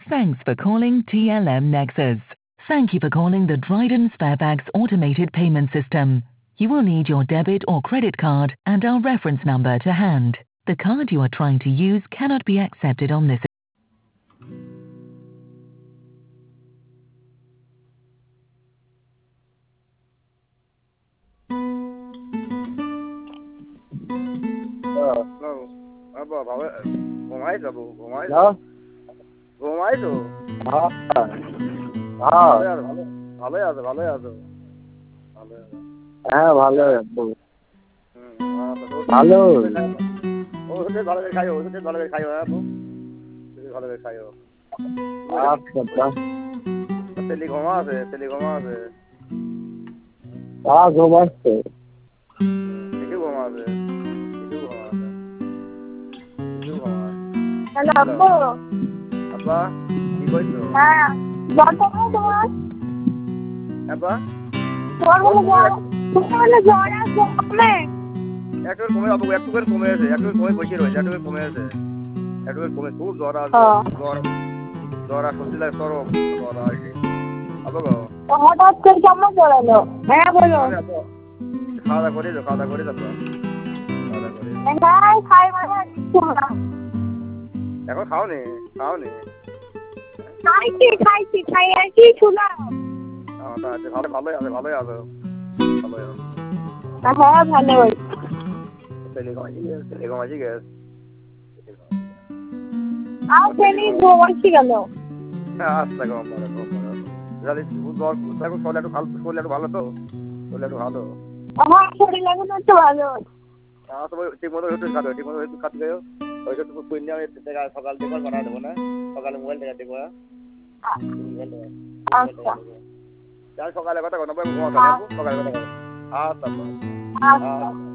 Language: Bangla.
Thanks for calling TLM Nexus. Thank you for calling the Dryden Sparebags automated payment system. You will need your debit or credit card and our reference number to hand. The card you are trying to use cannot be accepted on this. হ্যাঁ ভালো আছো ভালো আচ্ছা ঘুমাচ্ছে হ্যালো আব্বু হ্যাঁ জ্বর কমে তোমার তোমার বলে জ্বর আর কমে একটু কমে যাবো একটু করে কমে আছে একটু কমে বসে রয়েছে একটু কমে আছে একটু কমে খুব জ্বর আছে জ্বর আর সর্দি লাগে সরব জ্বর আছে হঠাৎ করে কেমন পড়ালো হ্যাঁ বলো খাওয়া দাওয়া করে যাবো খাওয়া হ্যাঁ খাই মানে এখন খাওনি খাইছি খাই আর কি শুনলাম ভালোই আছে হ্যাঁ ভালো তেলেগমাজি গ্যাস আর সেনি ঘুমাচ্ছি গেল আচ্ছা কম শরীর একটু ভালো তো শরীর একটু ভালো আমার শরীর এখন একটু ভালো ঠিক মতো একটু খাতে গেও ওইটা তুমি কই নিয়ে সকাল থেকে করা দেবো না সকালে মোবাইল থেকে দেখবো আচ্ছা সকালে কথা কথা ঘুমাতে সকালে কথা আচ্ছা